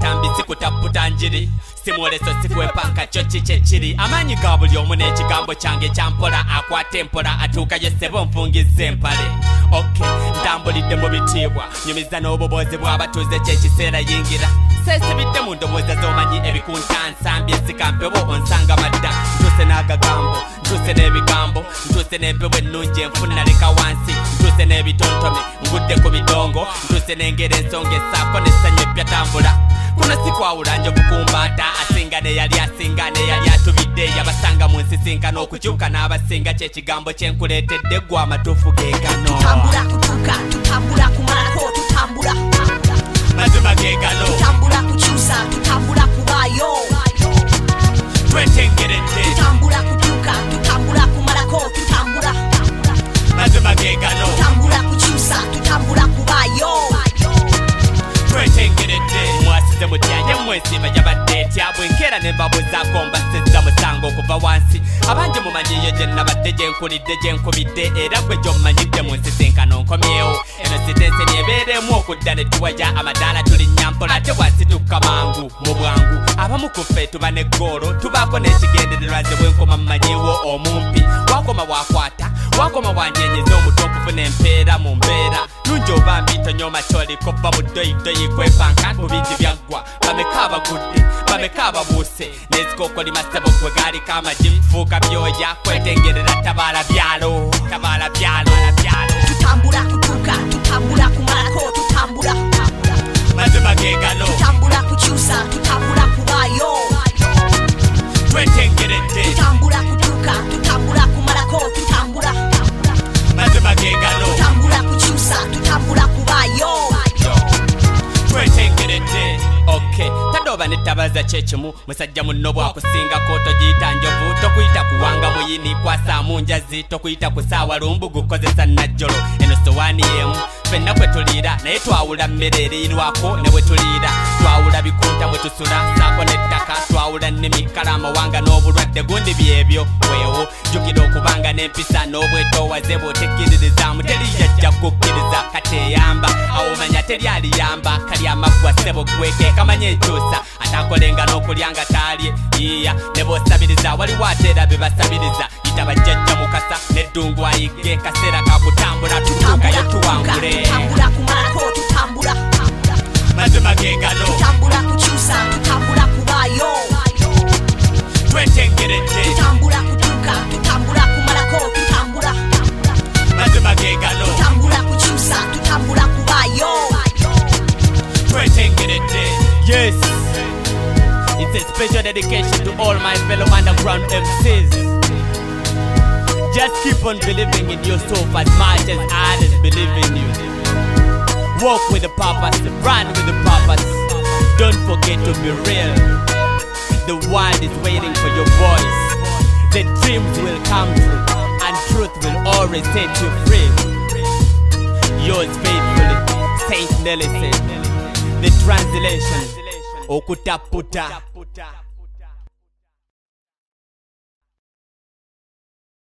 katambi sikutaputa njiri simwoleso sikwepanka kyo kikye amanyi ga buli omu n'ekigambo kyange kyampola akwata empola atuuka yesebo nfungiza empale ntambulidde mu bitiibwa nyumiza n'obubozi bw'abatuuze kyekiseera yingira seesibidde mu ndowooza z'omanyi ebikuntansambye sikampebo onsanga madda ntuuse n'agagambo ntuuse n'ebigambo ntuuse n'empewo ennungi enfuna leka wansi ntuuse n'ebitontome ngudde ku bidongo ntuuse n'engero ensonga essaako n'essanyu eppya tambula kuno sikwawula njovu kumbaata asinga neyali atubidde yabasanga mu nsisinkano okukyuka n'abasinga kyekigambo kyenkuleetedde gwe amatuufu geegano tutambula kutuuka tutambula kumalako tutambula mazima geegano tutambula kukyusa tutambula kubaayo twetengeredde tutambula kutuuka tutambula kumalako tutambula mazima geegano tutambula kukyusa tutambula kubaayo twetengeredde mwasize mutyaye mwesiba yabadde etyabwe enkeera ne mbabuzaako mbasezza musango okuva wansi abangi mumanyiyo gye nabadde gye nkulidde gye nkubidde era gwe gy'omumanyidde mu nsisinkano nkomyewo eno sitensi neebeeremu okudda ne tuwaya amadaala tulinnya mpola ate bwasituka mangu mu bwangu abamu ku ffe tuba ne ggoolo tubaako n'ekigendererwa ze bwenkoma mumanyiwo omumpi wakoma wakwata wakoma wanyenyeza omuto okufuna empeera mu mbeera nungi oba mbi tonyoma kyoliko bba mu ddoyidoyi kwepanka mu bingi byaggwa bameka abagudde bameka ababuuse n'ezikokolima ssebo gwe gaaliko amagi fuuka byoya kwetengerera tabaala byalo tutambula kutuuka tutambula kumalako tutambula mazima geegano tutambula kukyusa tutambula kubaayo twetengeredde tutambula kutuuka tutambula kumalako tutambula mazima geegano tutambula kukyusa tutambula kubaayo twetengeredde tadoba netabaza kyekimu musajja munno bwakusingako togiyita njovu tokuyita kuwanga muyini kwasaamu njazi tokuyita kusaawa lumbu gukozesa najjolo eno sowaani yemu fenna kwe tuliira naye twawula mmere eriirwako ne bwe tuliira twawula bikunta mwe tusula saako n'ettaka twawula nnimikala amawanga n'obulwadde gundi byebyo weewo jjukira okubanga n'empisa n'obwetoowaze bw'otekkiririzaamu teri yajja kukkiriza kati eyamba awo manya teri aliyamba kali amaggwa ssebo gweke kamanya enkyusa atakolenga n'okulyanga taalye yiiya ne b'osabiriza waliwo ateera be basabiriza yita bajjajja mukasa n'eddungu ayigge kaseera kakutambula tutuukayo tuwangule tutambula kumalako tutambula mazima geegano tutambula kukyusa tutambula kubaayo twetengeredde tutambula kutuuka tutambula kumalako tutambula mazima geegano tutambula kukyusa tutambula kubaayo twetengeredde. Yes, it's a special dedication to all my fellow underground MCs. Just keep on believing in yourself as much as others believe in you. Walk with a purpose, run with a purpose. Don't forget to be real. The world is waiting for your voice. The dreams will come true, and truth will always set you free. Yours faithfully, Saint Nelson. The translation, okutaputa.